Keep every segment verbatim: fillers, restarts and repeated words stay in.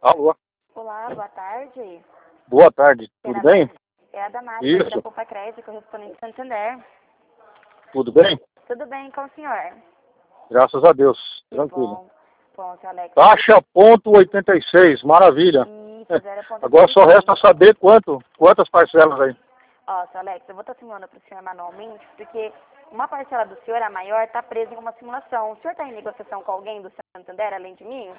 Alô? Olá, boa tarde. Boa tarde, tudo bem? É a Damásio, Isso. da Poupa Crédito, correspondente Santander. Tudo bem? Tudo bem com o senhor? Graças a Deus, Que tranquilo. bom. Bom, seu Alex. Taxa ponto oitenta e seis, maravilha. Isso, zero ponto Agora só oitenta e seis. resta saber quanto, quantas parcelas aí. Ó, seu Alex, eu vou estar simulando para o senhor manualmente, porque uma parcela do senhor, a maior, está presa em uma simulação. O senhor está em negociação com alguém do Santander, além de mim?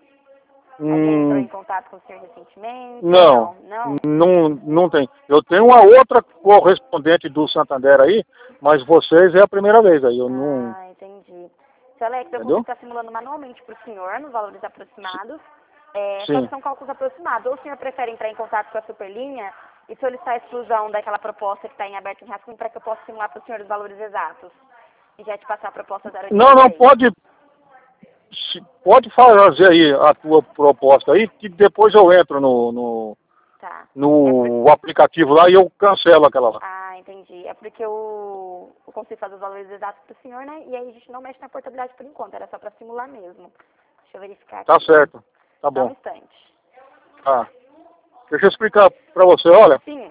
Alguém entrou em Hum, contato com o senhor recentemente? não, Não? não, não tem. Eu tenho uma outra correspondente do Santander aí, mas vocês é a primeira vez aí, eu não... Ah, entendi. Seu Alex, eu consigo Entendeu? estar simulando manualmente para o senhor, nos valores aproximados. É, só que Sim. são cálculos aproximados. Ou o senhor prefere entrar em contato com a Superlinha e solicitar a exclusão daquela proposta que está em aberto em rascunho para que eu possa simular para o senhor os valores exatos? E já te passar a proposta zero oitenta Não, e não, seis. pode, se- pode fazer aí a tua proposta aí, que depois eu entro no, no, Tá. É por... no aplicativo lá e eu cancelo aquela lá. Ah, entendi. É porque eu, eu consigo fazer os valores exatos para o senhor, né? E aí a gente não mexe na portabilidade por enquanto. Era só para simular mesmo. Deixa eu verificar aqui. Tá certo, tá Só um bom. instante. Tá. Deixa eu explicar para você, olha, Sim.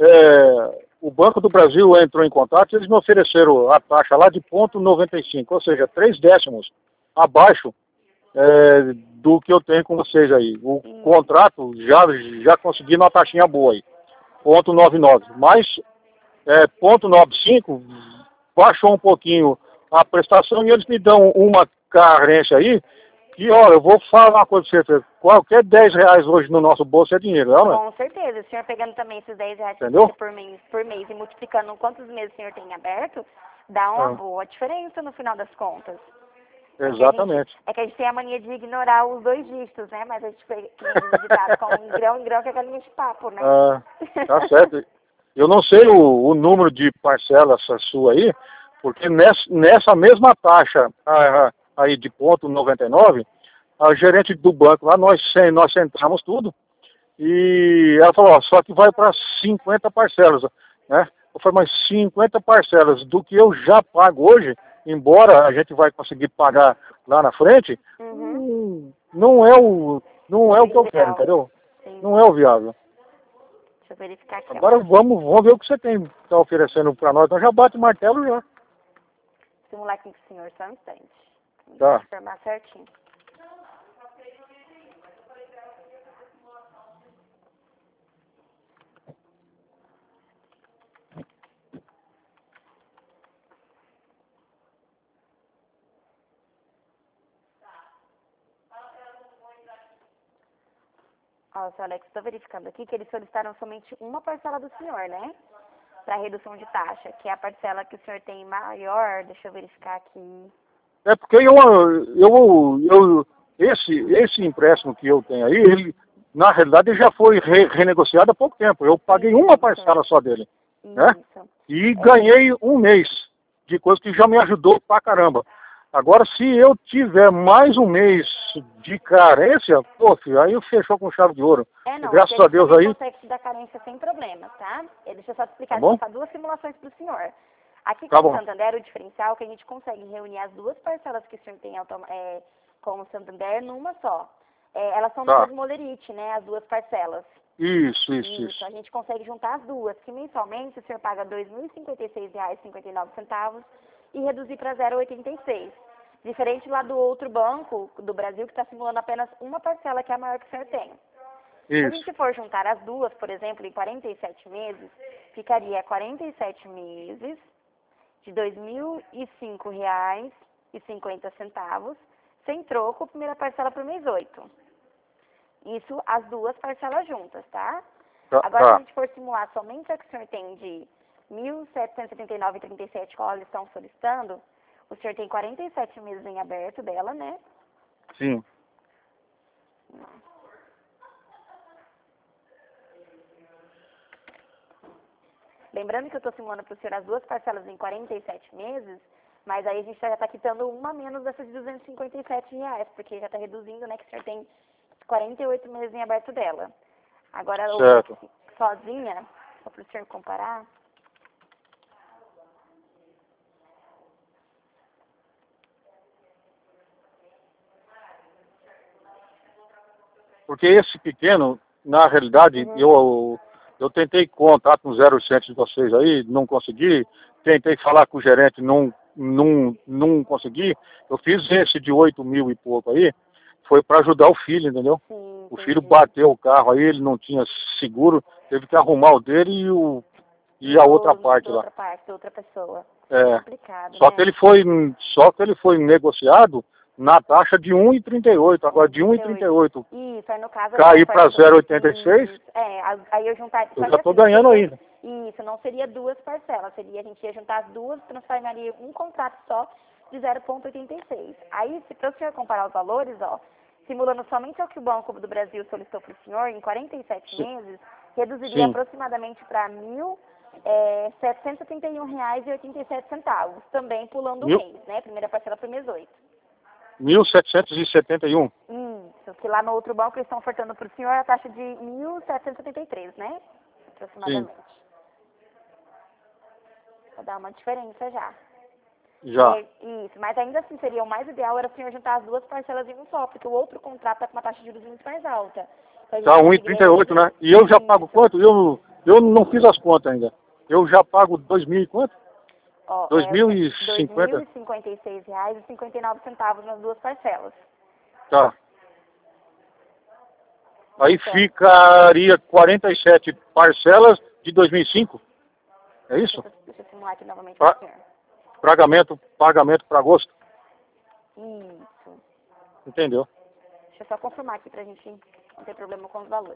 é, o Banco do Brasil entrou em contato e eles me ofereceram a taxa lá de ponto noventa e cinco, ou seja, três décimos abaixo é, do que eu tenho com vocês aí. O Sim. contrato já, já consegui uma taxinha boa aí, ponto noventa e nove. Mas é, ponto noventa e cinco baixou um pouquinho a prestação e eles me dão uma carência aí que, olha, eu vou falar uma coisa pra você, qualquer dez reais hoje no nosso bolso é dinheiro, não é? Com certeza. O senhor pegando também esses dez reais que Entendeu? fica por mês, por mês e multiplicando quantos meses o senhor tem aberto, dá uma É, boa diferença no final das contas. É que, a gente, exatamente. é que a gente tem a mania de ignorar os dois dígitos, né? Mas a gente foi que nem diz o ditado, com grão em grão que é galinha de papo, né? Ah, tá certo. Eu não sei o, o número de parcelas sua aí, porque nessa, nessa mesma taxa ah, aí de ponto noventa e nove, a gerente do banco lá, nós, sen- nós sentamos tudo, e ela falou, ó, só que vai para cinquenta parcelas, né? Eu falei, mas cinquenta parcelas do que eu já pago hoje, embora a gente vai conseguir pagar lá na frente, Uhum. hum, não é o, não é o que eu quero, Ideal. entendeu? Sim. Não é o viável. Deixa eu verificar aqui, ó. Agora vamos, vamos ver o que você tem tá oferecendo para nós. Nós já bate o martelo já. Simular aqui com o senhor, só um instante. Deixa eu Tá. confirmar certinho. Ó, seu Alex, estou verificando aqui que eles solicitaram somente uma parcela do senhor, né? Para redução de taxa, que é a parcela que o senhor tem maior. Deixa eu verificar aqui. É porque eu, eu, eu esse, esse empréstimo que eu tenho aí, ele, na realidade, ele já foi re, renegociado há pouco tempo. Eu paguei uma Isso, parcela só dele, né? isso. E É, ganhei um mês de coisa que já me ajudou pra caramba. Agora, se eu tiver mais um mês de carência, pô, filho, aí fechou com chave de ouro. é E não, aqui graças a a gente Deus também aí, consegue te dar carência sem problema, tá? É, deixa eu só te tá explicar, deixa eu bom? passar duas simulações para o senhor. Aqui Tá com o bom. Santander, o diferencial é que a gente consegue reunir as duas parcelas que o senhor tem automa- é, com o Santander numa só. É, elas são no Tá. mesmo olerite, né, as duas parcelas. Isso, isso, Isso, isso. a gente consegue juntar as duas, que mensalmente o senhor paga dois mil e cinquenta e seis reais e cinquenta e nove centavos e reduzir para zero vírgula oitenta e seis. Diferente lá do outro banco do Brasil, que está simulando apenas uma parcela, que é a maior que o senhor tem. Se a Isso. gente for juntar as duas, por exemplo, em quarenta e sete meses, ficaria quarenta e sete meses de dois mil e cinco reais e cinquenta centavos, sem troco, primeira parcela para o mês oito. Isso as duas parcelas juntas, tá? Tá, Agora, se a tá. gente for simular somente a que o senhor tem de mil setecentos e setenta e nove vírgula trinta e sete, qual eles estão solicitando, o senhor tem quarenta e sete meses em aberto dela, né? Sim. Lembrando que eu estou simulando para o senhor as duas parcelas em quarenta e sete meses, mas aí a gente já está quitando uma a menos dessas de duzentos e cinquenta e sete reais, porque já está reduzindo, né, que o senhor tem quarenta e oito meses em aberto dela. Agora, outra Certo. sozinha, só para o senhor comparar. porque esse pequeno, na realidade, Uhum. eu, eu tentei contato no zero oitocentos de vocês aí, não consegui. Tentei falar com o gerente, não, não, não consegui. Eu fiz esse de oito mil e pouco aí, foi para ajudar o filho, entendeu? Sim, O filho entendi. bateu o carro aí, ele não tinha seguro, teve que arrumar o dele e, o, e a outra Do- parte da lá. outra parte, da outra pessoa. É, Complicado, só né? que ele foi, só que ele foi negociado na taxa de um e trinta e oito, agora de um e trinta e oito. Isso, aí no caso... Cair para parcela- zero vírgula oitenta e seis, Isso, é, a- aí eu juntar... eu Só já que estou assim, não ganhando seria- ainda. Isso, não seria duas parcelas, seria a gente ia juntar as duas, transformaria um contrato só de zero vírgula oitenta e seis. Aí, se para o senhor comparar os valores, ó, simulando somente o que o Banco do Brasil solicitou para o senhor, em quarenta e sete Sim. meses, reduziria Sim. aproximadamente para mil é, setecentos e setenta e um reais e oitenta e sete centavos, também pulando o Mil- mês, né? Primeira parcela para o mês oito. mil setecentos e setenta e um. Isso, que lá no outro banco eles estão ofertando para o senhor a taxa de mil setecentos e setenta e três, né? Aproximadamente. Vai dar uma diferença já. Já. É, isso, mas ainda assim seria o mais ideal era o senhor juntar as duas parcelas em um só, porque o outro contrato está com uma taxa de juros muito mais alta. Então, a gente Tá um e conseguiria trinta e oito, reduzir. né? E eu já pago Isso. quanto? Eu, eu não fiz as contas ainda. Eu já pago dois mil e quanto? Ó, dois é, mil e dois mil cinquenta? e cinquenta e seis reais e cinquenta e nove centavos nas duas parcelas. Tá. Aí Então, ficaria quarenta e sete parcelas de dois mil e cinco. É isso? deixa, eu- deixa eu simular aqui novamente Pa- para o senhor. Pagamento, pagamento para agosto. Isso. Entendeu? Deixa eu só confirmar aqui pra gente não ter problema com os valores.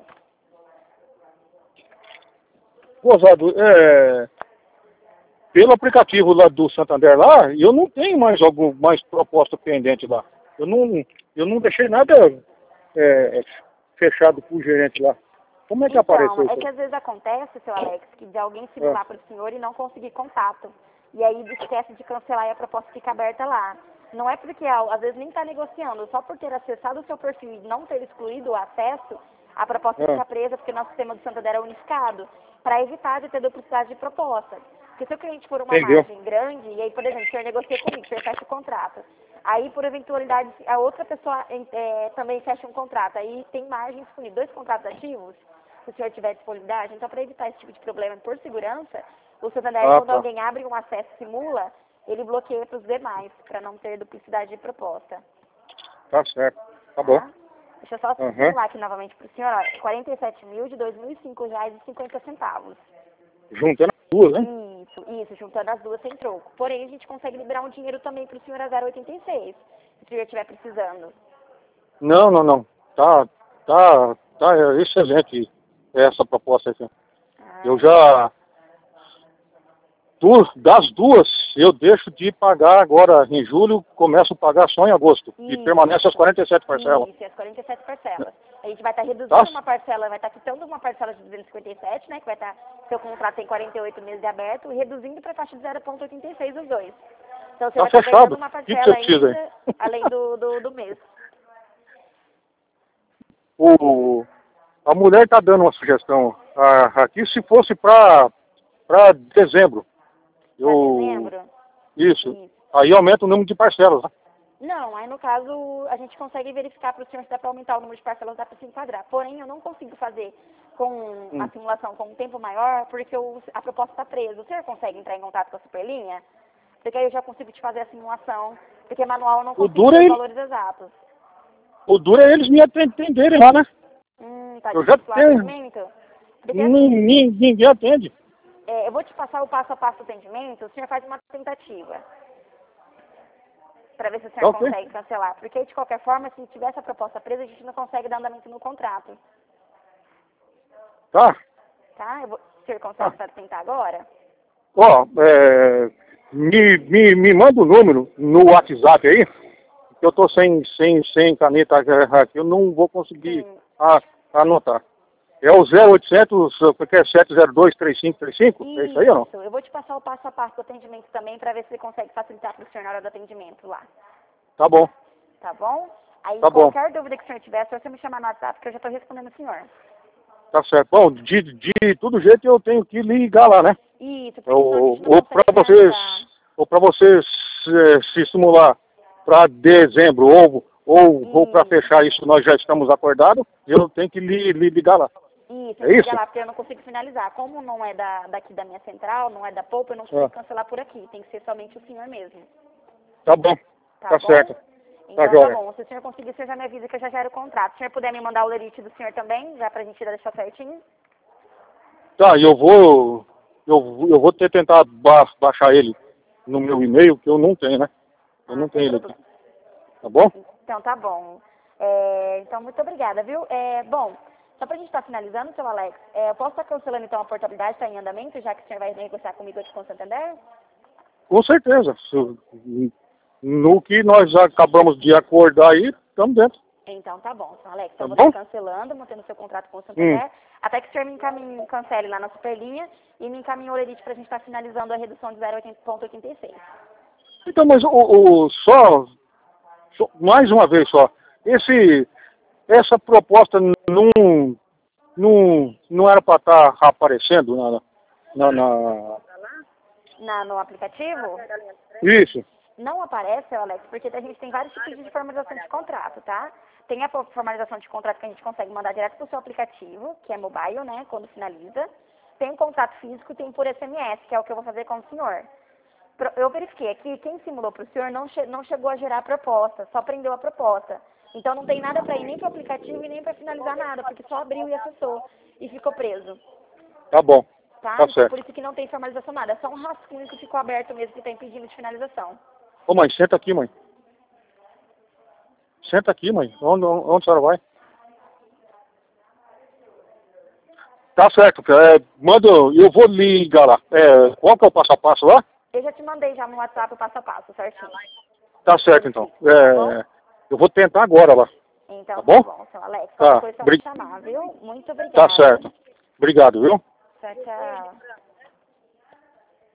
Gozado, é, pelo aplicativo lá do Santander lá, eu não tenho mais algum mais proposta pendente lá. Eu não, eu não deixei nada é, fechado com o gerente lá. Como é que Então, apareceu é isso? que às vezes acontece, seu Alex, que de alguém simular para o senhor e não conseguir contato. E aí ele esquece de cancelar e a proposta fica aberta lá. Não é porque, ó, às vezes, nem está negociando, só por ter acessado o seu perfil e não ter excluído o acesso, a proposta É. fica presa porque nosso sistema do Santander é unificado, para evitar de ter duplicidade de proposta. Porque se o cliente for uma Entendeu? margem grande, e aí, por exemplo, o senhor negocia comigo, o senhor fecha o contrato. Aí, por eventualidade, a outra pessoa é, também fecha um contrato. Aí tem margem disponível, dois contratos ativos, se o senhor tiver disponibilidade. Então, para evitar esse tipo de problema por segurança, o Santander, Ah, quando tá. alguém abre um acesso e simula, ele bloqueia para os demais, para não ter duplicidade de proposta. Tá certo. Tá bom. Tá? Deixa eu só Uhum. simular aqui novamente para o senhor, ó, quarenta e sete mil de dois mil e cinco reais e cinquenta centavos. Juntando as duas, né? Isso, isso, juntando as duas sem troco. Porém, a gente consegue liberar um dinheiro também para o senhor a zero vírgula oitenta e seis, se o senhor estiver precisando. Não, não, não. Tá, tá, tá excelente essa proposta aqui. Ah, Eu já, tu, das duas, eu deixo de pagar agora em julho, começo a pagar só em agosto. E Isso. permanece as quarenta e sete parcelas. Isso, e as quarenta e sete parcelas. A gente vai estar reduzindo Nossa. uma parcela, vai estar quitando uma parcela de duzentos e cinquenta e sete, né, que vai estar, seu contrato tem quarenta e oito meses de aberto, e reduzindo para a taxa de zero vírgula oitenta e seis os dois. Então você Tá vai estar fechado. ganhando uma O que que parcela você precisa ainda, aí? além do, do, do mês. O, a mulher está dando uma sugestão ah, aqui, se fosse para para dezembro. Para Eu, dezembro? isso. Isso. Aí aumenta o número de parcelas. Né? Não, aí no caso a gente consegue verificar para o senhor se dá para aumentar o número de parcelas, dá para se enquadrar. Porém, eu não consigo fazer com a Hum. simulação com um tempo maior, porque o, a proposta está presa. O senhor consegue entrar em contato com a Superlinha? Porque aí eu já consigo te fazer a simulação, porque manual eu não consigo duro ter é os ele- valores exatos. O duro é eles me atenderem lá, né? Hum, tá Eu já difícil lá o tenho. atendimento? Porque Nin- assim, nin- Ninguém atende. é, eu vou te passar o passo a passo do atendimento, o senhor faz uma tentativa. Para ver se o senhor Ok. consegue cancelar. Porque de qualquer forma, se tiver essa proposta presa, a gente não consegue dar andamento no contrato. Tá? Tá? Eu vou, o senhor consegue Ah. tentar agora? Ó, é, me, me, me manda o número no WhatsApp aí, que eu tô sem, sem, sem caneta aqui, eu não vou conseguir Sim. a- anotar. É o zero oitocentos, que é sete zero dois, três cinco três cinco? É isso aí ou não? Isso. Eu vou te passar o passo a passo do atendimento também, para ver se ele consegue facilitar para o senhor na hora do atendimento lá. Tá bom, Tá bom? Aí, Tá bom. qualquer dúvida que o senhor tiver, é só você me chamar no WhatsApp, que eu já estou respondendo o senhor. tá certo. Bom, de, de todo jeito eu tenho que ligar lá, né? Isso, porque senão a Ou, gente não ou consegue para vocês, finalizar. ou para vocês eh, se estimular para dezembro, ou, Ou, E... ou para fechar isso, nós já estamos acordados, eu tenho que lhe, lhe ligar lá. Isso, É isso? lá, porque eu não consigo finalizar. Como não é da, daqui da minha central, não é da Poupa, eu não consigo Ah. cancelar por aqui. Tem que ser somente o senhor mesmo. Tá bom, Tá, tá bom? certo. Então Tá tá, jóia. bom. Se o senhor conseguir, o senhor já me avisa que eu já gero o contrato. Se o senhor puder me mandar o lerite do senhor também, já pra gente já deixar certinho. Tá, eu vou, eu, eu vou ter tentar ba baixar ele no meu e-mail, que eu não tenho, né? Eu Ah, não sem tenho ele problema. aqui. Tá bom? Então tá bom. É, então, muito obrigada, viu? É, bom, só pra gente estar finalizando, seu Alex, é, eu posso estar cancelando então a portabilidade, está em andamento, já que o senhor vai negociar comigo aqui com o Santander? Com certeza. Se- No que nós acabamos de acordar aí, estamos dentro. Então tá bom, seu Alex. Tá Então eu vou bom? estar cancelando, mantendo seu contrato com o Hum. Santander, até que o senhor me encaminhe, cancele lá na Superlinha e me encaminhe o lerite pra gente estar finalizando a redução de zero vírgula oitenta e seis. Então, mas o, o só, só, mais uma vez só, esse, essa proposta não, não, não era para estar aparecendo na, na, na... Na, no aplicativo? Isso. Não aparece, Alex, porque a gente tem vários tipos de formalização de contrato, tá? Tem a formalização de contrato que a gente consegue mandar direto para o seu aplicativo, que é mobile, né, quando finaliza. Tem um contrato físico e tem por S M S, que é o que eu vou fazer com o senhor. Eu verifiquei aqui, quem simulou para o senhor não, che não chegou a gerar a proposta, só prendeu a proposta. Então não tem nada para ir nem para o aplicativo e nem para finalizar nada, porque só abriu e acessou e ficou preso. Tá bom. Tá? Tá Então certo. por isso que não tem formalização nada, é só um rascunho que ficou aberto mesmo que está impedindo de finalização. Ô mãe, senta aqui, mãe. Senta aqui, mãe. Onde, onde a senhora vai? Tá certo. É, manda, eu vou ligar lá. É, qual que é o passo a passo lá? Eu já te mandei já no WhatsApp o passo a passo, certinho. Tá certo, então. É, eu vou tentar agora lá. Então Tá bom? tá bom, seu Alex. Tá. Qualquer coisa só me Bri- chamar, viu? Muito Tá obrigada. certo. Obrigado, viu? Tchau, tchau.